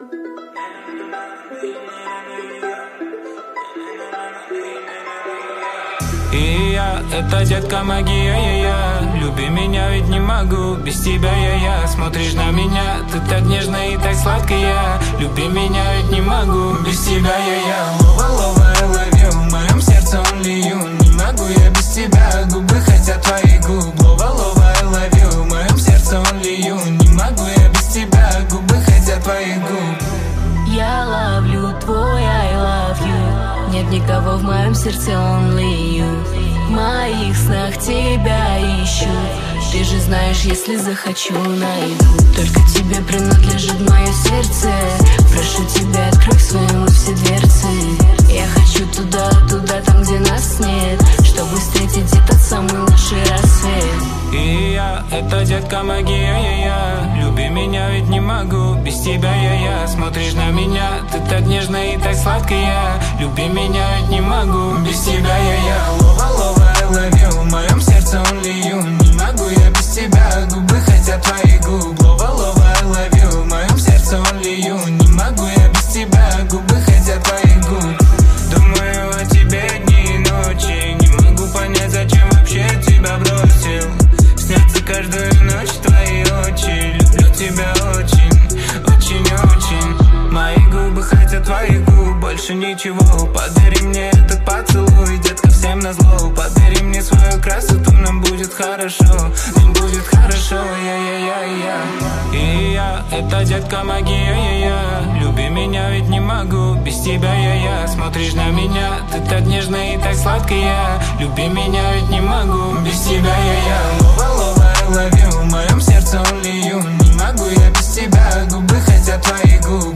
И я, это детка магия, я люби меня, ведь не могу без тебя, я смотришь на меня, ты так нежно и так сладко, я люби меня, ведь не могу без тебя, я лова, лова, I love you, в моем сердце only you, не могу я без тебя, губы хотят твои губ, лова, лова, I love you, в моем сердце only you, не могу я без тебя, губы хотят твои губ. Я ловлю твой I love you, нет никого в моем сердце only you. В моих снах тебя ищу, ты же знаешь, если захочу, найду. Только тебе принадлежит мое сердце, прошу тебя, открой своему все дверцы. Я хочу туда, туда, там, где нас нет, чтобы встретить этот самый лучший рассвет. И я, это детка магия, я люби меня, ведь не могу без тебя, я смотришь на меня, ты так нежно и так сладко, я люби меня, ведь не могу без тебя, я лова, лова, I love you, в моем сердце only you, не могу я без тебя, губы хотят твои губ, лова, лова, I love you, в моем сердце only you, не могу я без тебя, губы хотят твои губ. Думаю о тебе дни и ночи, не могу понять, зачем вообще тебя бросил. Снятся каждую ночь твои очи, люблю тебя очень, очень, очень. Мои губы хотят твоих губ, больше ничего. Подари мне этот поцелуй, детка, всем назло. Подари мне свою красоту, нам будет хорошо, нам будет хорошо, я. И я, это детка магия, я люби меня, ведь не могу без тебя, я смотришь на меня, ты так нежно и так сладко, я люби меня, ведь не могу без тебя, я лова, лова, I love you, в моем сердце only you, не могу я без тебя, губы хотят твои губы.